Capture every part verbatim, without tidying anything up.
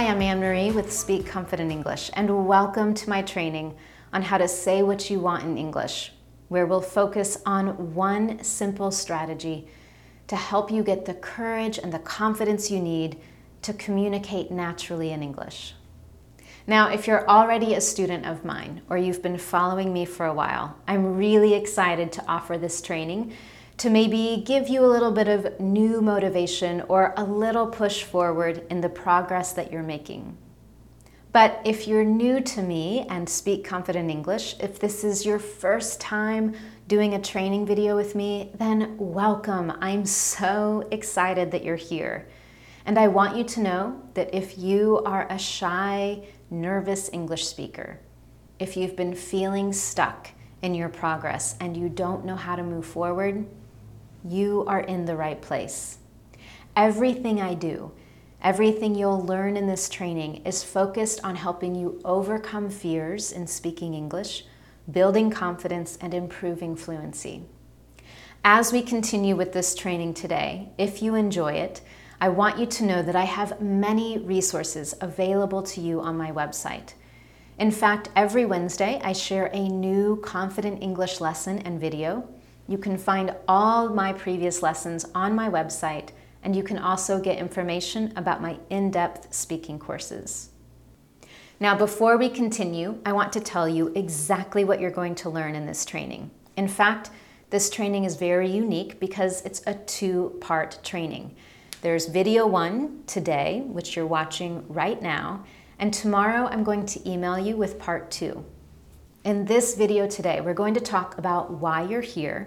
Hi, I'm Anne-Marie with Speak Confident English, and welcome to my training on how to say what you want in English, where we'll focus on one simple strategy to help you get the courage and the confidence you need to communicate naturally in English. Now, if you're already a student of mine or you've been following me for a while, I'm really excited to offer this training to maybe give you a little bit of new motivation or a little push forward in the progress that you're making. But if you're new to me and Speak Confident English, if this is your first time doing a training video with me, then welcome. I'm so excited that you're here. And I want you to know that if you are a shy, nervous English speaker, if you've been feeling stuck in your progress and you don't know how to move forward, you are in the right place. Everything I do, everything you'll learn in this training is focused on helping you overcome fears in speaking English, building confidence, and improving fluency. As we continue with this training today, if you enjoy it, I want you to know that I have many resources available to you on my website. In fact, every Wednesday I share a new Confident English lesson and video. You can find all my previous lessons on my website, and you can also get information about my in-depth speaking courses. Now, before we continue, I want to tell you exactly what you're going to learn in this training. In fact, this training is very unique because it's a two-part training. There's video one today, which you're watching right now, and tomorrow I'm going to email you with part two. In this video today, we're going to talk about why you're here,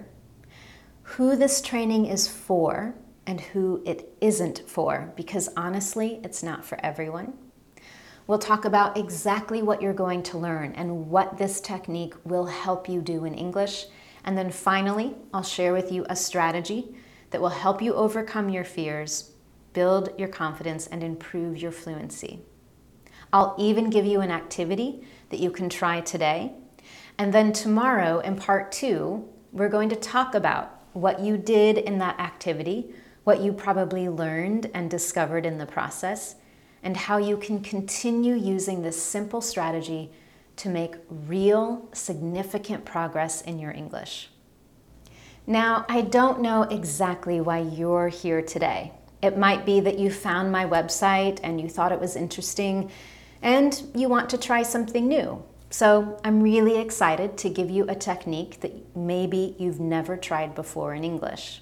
who this training is for, and who it isn't for, because honestly, it's not for everyone. We'll talk about exactly what you're going to learn and what this technique will help you do in English. And then finally, I'll share with you a strategy that will help you overcome your fears, build your confidence, and improve your fluency. I'll even give you an activity that you can try today. And then tomorrow in part two, we're going to talk about what you did in that activity, what you probably learned and discovered in the process, and how you can continue using this simple strategy to make real, significant progress in your English. Now, I don't know exactly why you're here today. It might be that you found my website and you thought it was interesting and you want to try something new. So I'm really excited to give you a technique that maybe you've never tried before in English.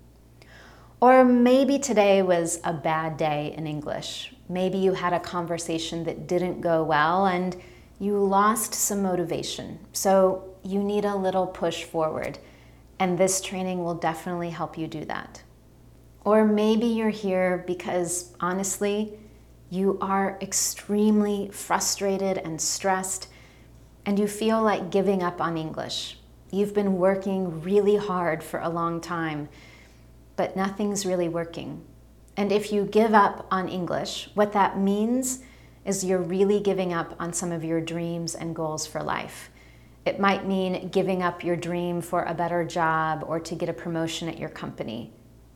Or maybe today was a bad day in English. Maybe you had a conversation that didn't go well and you lost some motivation. So you need a little push forward, and this training will definitely help you do that. Or maybe you're here because honestly, you are extremely frustrated and stressed and you feel like giving up on English. You've been working really hard for a long time, but nothing's really working. And if you give up on English, what that means is you're really giving up on some of your dreams and goals for life. It might mean giving up your dream for a better job or to get a promotion at your company.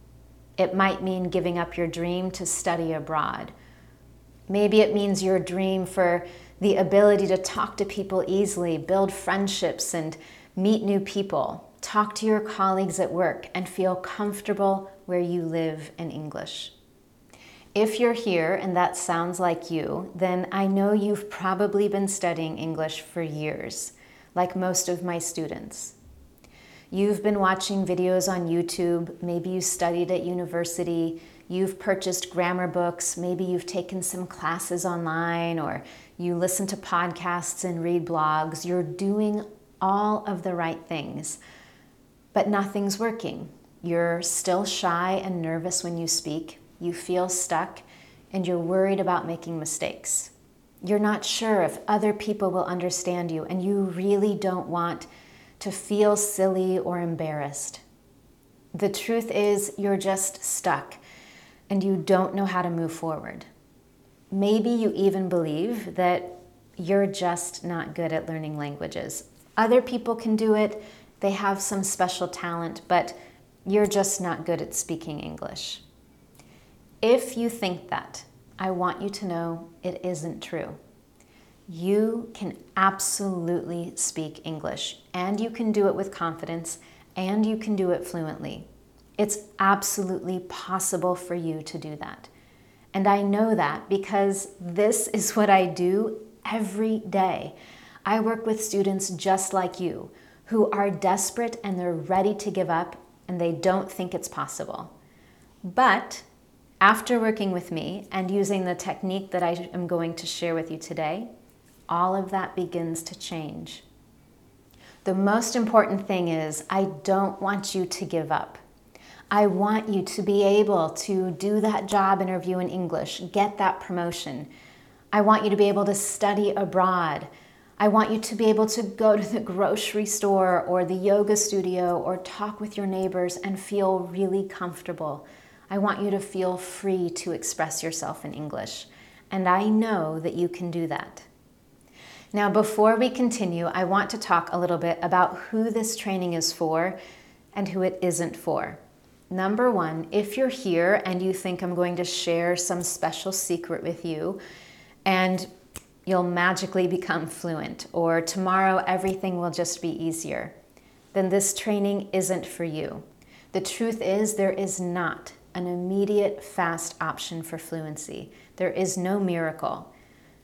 It might mean giving up your dream to study abroad. Maybe it means your dream for the ability to talk to people easily, build friendships, and meet new people, talk to your colleagues at work, and feel comfortable where you live in English. If you're here and that sounds like you, then I know you've probably been studying English for years, like most of my students. You've been watching videos on YouTube, maybe you studied at university, you've purchased grammar books, maybe you've taken some classes online, or you listen to podcasts and read blogs. You're doing all of the right things, but nothing's working. You're still shy and nervous when you speak, you feel stuck, and you're worried about making mistakes. You're not sure if other people will understand you, and you really don't want to feel silly or embarrassed. The truth is, you're just stuck and you don't know how to move forward. Maybe you even believe that you're just not good at learning languages. Other people can do it, they have some special talent, but you're just not good at speaking English. If you think that, I want you to know it isn't true. You can absolutely speak English, and you can do it with confidence, and you can do it fluently. It's absolutely possible for you to do that. And I know that because this is what I do every day. I work with students just like you who are desperate and they're ready to give up and they don't think it's possible. But after working with me and using the technique that I am going to share with you today, all of that begins to change. The most important thing is I don't want you to give up. I want you to be able to do that job interview in English, get that promotion. I want you to be able to study abroad. I want you to be able to go to the grocery store or the yoga studio or talk with your neighbors and feel really comfortable. I want you to feel free to express yourself in English. And I know that you can do that. Now, before we continue, I want to talk a little bit about who this training is for and who it isn't for. Number one, if you're here and you think I'm going to share some special secret with you and you'll magically become fluent, or tomorrow everything will just be easier, then this training isn't for you. The truth is there is not an immediate fast option for fluency. There is no miracle.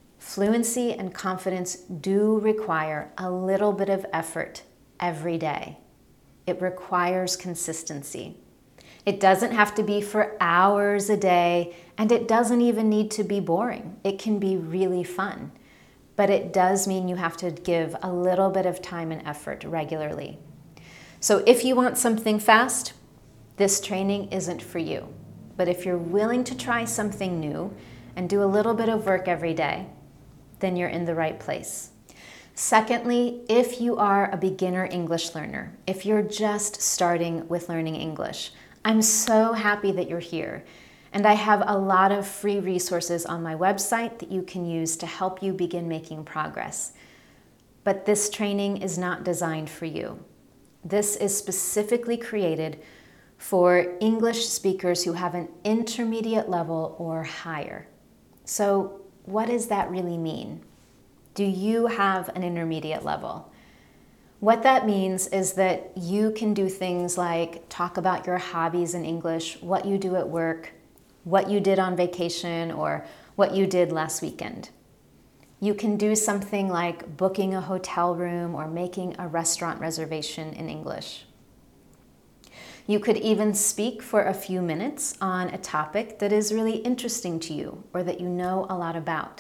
Fluency and confidence do require a little bit of effort every day. It requires consistency. It doesn't have to be for hours a day, and it doesn't even need to be boring. It can be really fun, but it does mean you have to give a little bit of time and effort regularly. So if you want something fast, this training isn't for you. But if you're willing to try something new and do a little bit of work every day, then you're in the right place. Secondly, if you are a beginner English learner, if you're just starting with learning English, I'm so happy that you're here. And I have a lot of free resources on my website that you can use to help you begin making progress. But this training is not designed for you. This is specifically created for English speakers who have an intermediate level or higher. So what does that really mean? Do you have an intermediate level? What that means is that you can do things like talk about your hobbies in English, what you do at work, what you did on vacation, or what you did last weekend. You can do something like booking a hotel room or making a restaurant reservation in English. You could even speak for a few minutes on a topic that is really interesting to you or that you know a lot about.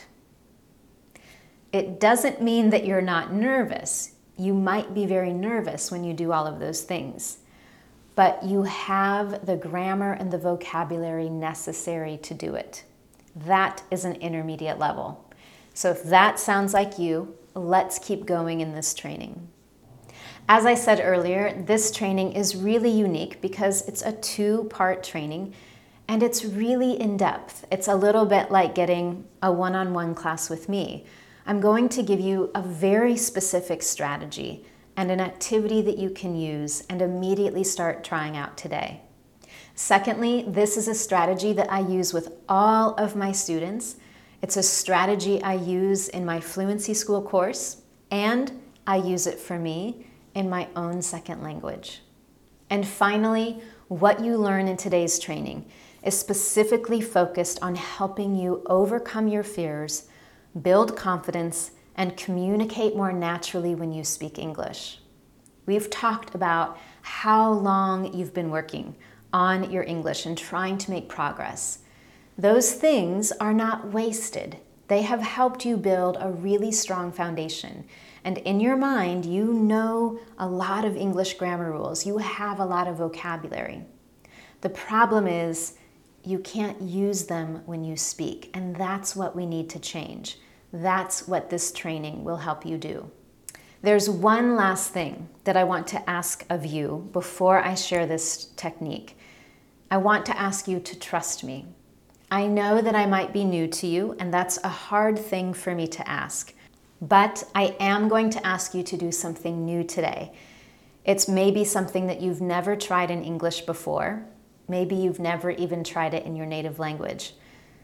It doesn't mean that you're not nervous. You might be very nervous when you do all of those things, but you have the grammar and the vocabulary necessary to do it. That is an intermediate level. So if that sounds like you, let's keep going in this training. As I said earlier, this training is really unique because it's a two-part training and it's really in-depth. It's a little bit like getting a one-on-one class with me. I'm going to give you a very specific strategy and an activity that you can use and immediately start trying out today. Secondly, this is a strategy that I use with all of my students. It's a strategy I use in my Fluency School course, and I use it for me in my own second language. And finally, what you learn in today's training is specifically focused on helping you overcome your fears, build confidence, and communicate more naturally when you speak English. We've talked about how long you've been working on your English and trying to make progress. Those things are not wasted. They have helped you build a really strong foundation. And in your mind, you know a lot of English grammar rules. You have a lot of vocabulary. The problem is you can't use them when you speak, and that's what we need to change. That's what this training will help you do. There's one last thing that I want to ask of you before I share this technique. I want to ask you to trust me. I know that I might be new to you, and that's a hard thing for me to ask, but I am going to ask you to do something new today. It's maybe something that you've never tried in English before. Maybe you've never even tried it in your native language.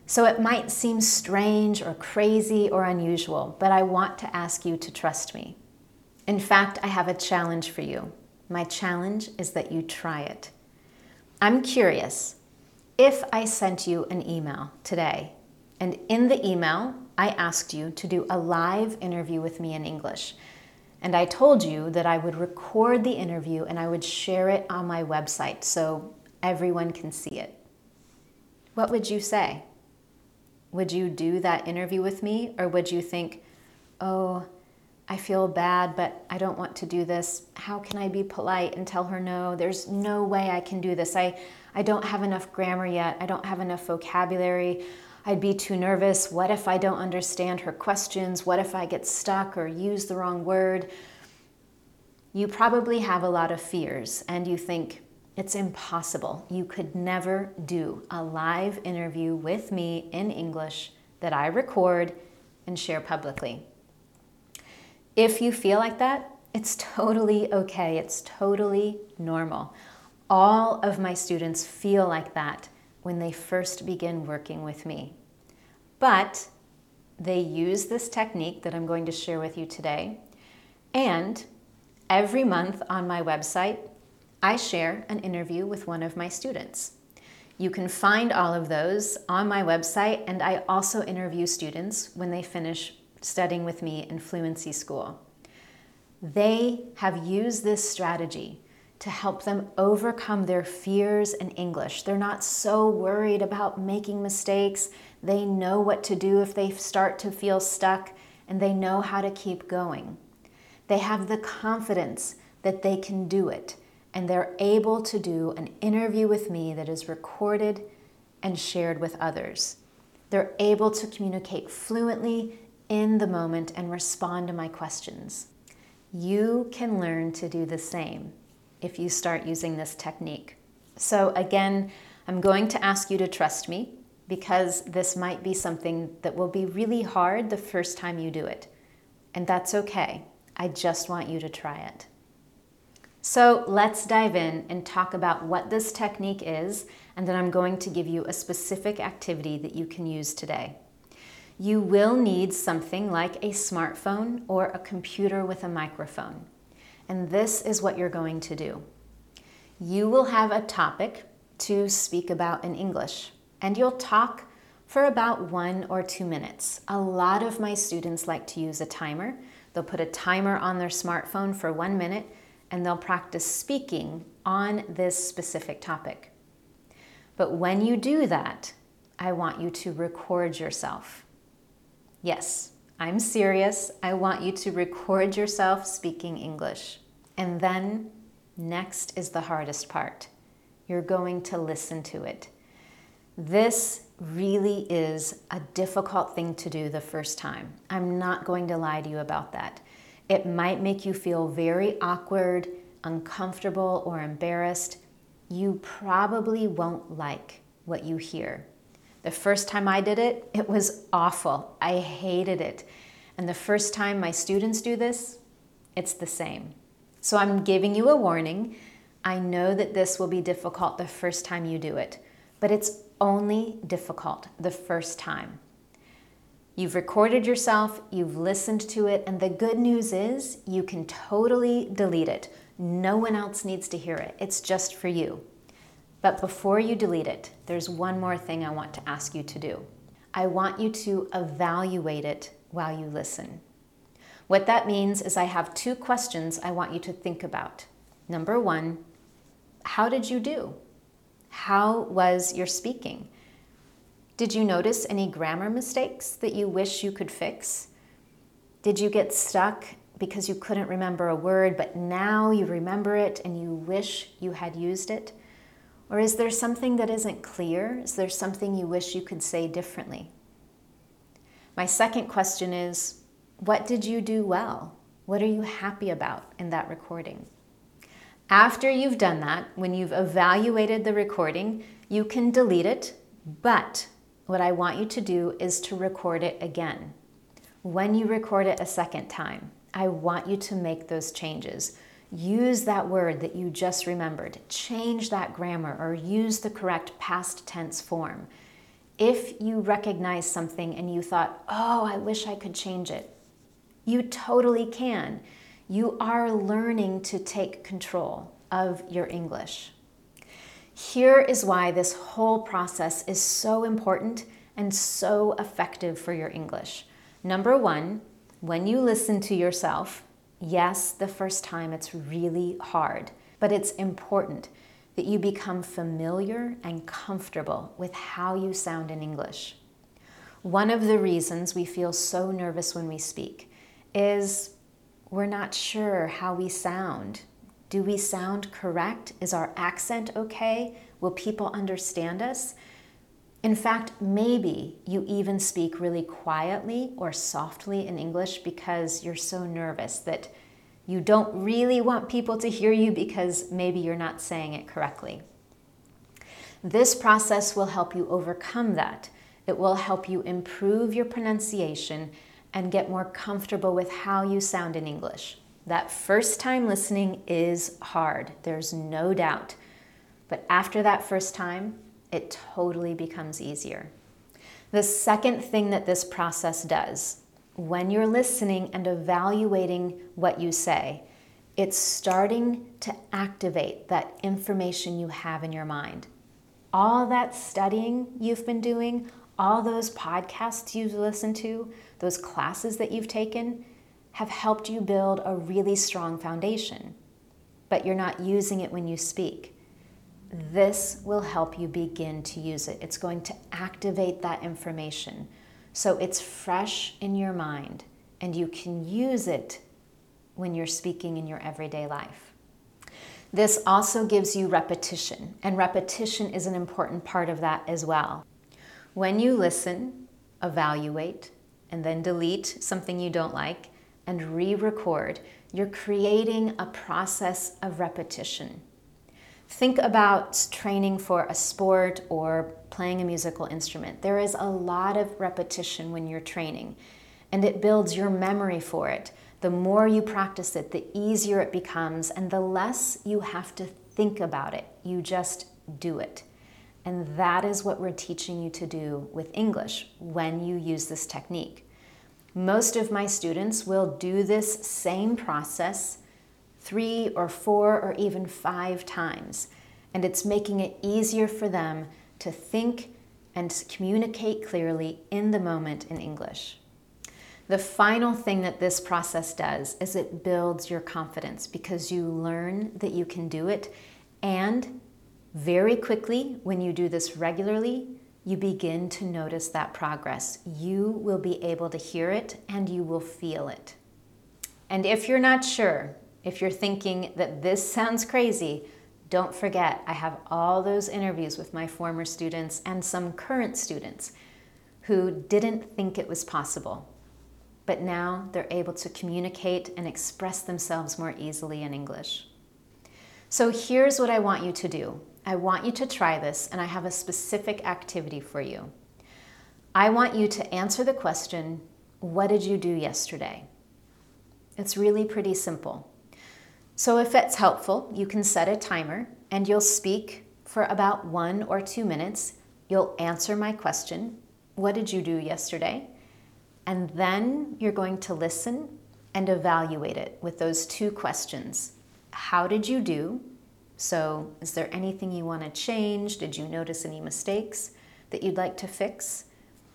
So it might seem strange or crazy or unusual, but I want to ask you to trust me. In fact, I have a challenge for you. My challenge is that you try it. I'm curious, if I sent you an email today, and in the email, I asked you to do a live interview with me in English, and I told you that I would record the interview and I would share it on my website so everyone can see it, what would you say? Would you do that interview with me, or would you think, oh, I feel bad, but I don't want to do this. How can I be polite and tell her no? There's no way I can do this. I, I don't have enough grammar yet. I don't have enough vocabulary. I'd be too nervous. What if I don't understand her questions? What if I get stuck or use the wrong word? You probably have a lot of fears, and you think, it's impossible. You could never do a live interview with me in English that I record and share publicly. If you feel like that, it's totally okay. It's totally normal. All of my students feel like that when they first begin working with me. But they use this technique that I'm going to share with you today. And every month on my website, I share an interview with one of my students. You can find all of those on my website, and I also interview students when they finish studying with me in Fluency School. They have used this strategy to help them overcome their fears in English. They're not so worried about making mistakes. They know what to do if they start to feel stuck, and they know how to keep going. They have the confidence that they can do it, and they're able to do an interview with me that is recorded and shared with others. They're able to communicate fluently in the moment and respond to my questions. You can learn to do the same if you start using this technique. So again, I'm going to ask you to trust me, because this might be something that will be really hard the first time you do it. And that's okay. I just want you to try it. So let's dive in and talk about what this technique is, and then I'm going to give you a specific activity that you can use today. You will need something like a smartphone or a computer with a microphone. And this is what you're going to do. You will have a topic to speak about in English, and you'll talk for about one or two minutes. A lot of my students like to use a timer. They'll put a timer on their smartphone for one minute, and they'll practice speaking on this specific topic. But when you do that, I want you to record yourself. Yes, I'm serious. I want you to record yourself speaking English. And then next is the hardest part. You're going to listen to it. This really is a difficult thing to do the first time. I'm not going to lie to you about that. It might make you feel very awkward, uncomfortable, or embarrassed. You probably won't like what you hear. The first time I did it, it was awful. I hated it. And the first time my students do this, it's the same. So I'm giving you a warning. I know that this will be difficult the first time you do it, but it's only difficult the first time. You've recorded yourself, you've listened to it, and the good news is you can totally delete it. No one else needs to hear it. It's just for you. But before you delete it, there's one more thing I want to ask you to do. I want you to evaluate it while you listen. What that means is I have two questions I want you to think about. Number one, how did you do? How was your speaking? Did you notice any grammar mistakes that you wish you could fix? Did you get stuck because you couldn't remember a word, but now you remember it and you wish you had used it? Or is there something that isn't clear? Is there something you wish you could say differently? My second question is, what did you do well? What are you happy about in that recording? After you've done that, when you've evaluated the recording, you can delete it, but what I want you to do is to record it again. When you record it a second time, I want you to make those changes. Use that word that you just remembered. Change that grammar or use the correct past tense form. If you recognize something and you thought, oh, I wish I could change it, you totally can. You are learning to take control of your English. Here is why this whole process is so important and so effective for your English. Number one, when you listen to yourself, yes, the first time it's really hard, but it's important that you become familiar and comfortable with how you sound in English. One of the reasons we feel so nervous when we speak is we're not sure how we sound. Do we sound correct? Is our accent okay? Will people understand us? In fact, maybe you even speak really quietly or softly in English because you're so nervous that you don't really want people to hear you because maybe you're not saying it correctly. This process will help you overcome that. It will help you improve your pronunciation and get more comfortable with how you sound in English. That first time listening is hard, there's no doubt. But after that first time, it totally becomes easier. The second thing that this process does, when you're listening and evaluating what you say, it's starting to activate that information you have in your mind. All that studying you've been doing, all those podcasts you've listened to, those classes that you've taken, have helped you build a really strong foundation, but you're not using it when you speak. This will help you begin to use it. It's going to activate that information. So it's fresh in your mind and you can use it when you're speaking in your everyday life. This also gives you repetition, and repetition is an important part of that as well. When you listen, evaluate, and then delete something you don't like and re-record, you're creating a process of repetition. Think about training for a sport or playing a musical instrument. There is a lot of repetition when you're training, and it builds your memory for it. The more you practice it, the easier it becomes, and the less you have to think about it. You just do it. And that is what we're teaching you to do with English when you use this technique. Most of my students will do this same process three or four or even five times. And it's making it easier for them to think and communicate clearly in the moment in English. The final thing that this process does is it builds your confidence because you learn that you can do it, and very quickly, when you do this regularly, you begin to notice that progress. You will be able to hear it and you will feel it. And if you're not sure, if you're thinking that this sounds crazy, don't forget, I have all those interviews with my former students and some current students who didn't think it was possible, but now they're able to communicate and express themselves more easily in English. So here's what I want you to do. I want you to try this, and I have a specific activity for you. I want you to answer the question, what did you do yesterday? It's really pretty simple. So if it's helpful, you can set a timer and you'll speak for about one or two minutes. You'll answer my question, what did you do yesterday? And then you're going to listen and evaluate it with those two questions. How did you do? So is there anything you want to change? Did you notice any mistakes that you'd like to fix?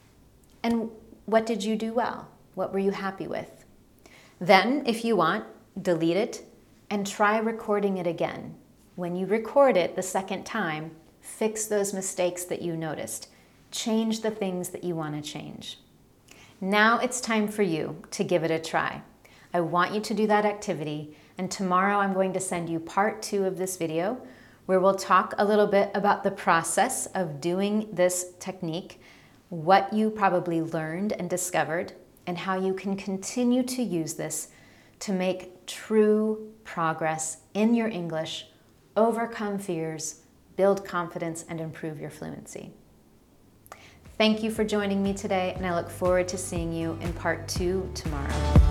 And what did you do well? What were you happy with? Then, if you want, delete it and try recording it again. When you record it the second time, fix those mistakes that you noticed. Change the things that you want to change. Now it's time for you to give it a try. I want you to do that activity, and tomorrow I'm going to send you part two of this video where we'll talk a little bit about the process of doing this technique, what you probably learned and discovered, and how you can continue to use this to make true progress in your English, overcome fears, build confidence, and improve your fluency. Thank you for joining me today, and I look forward to seeing you in part two tomorrow.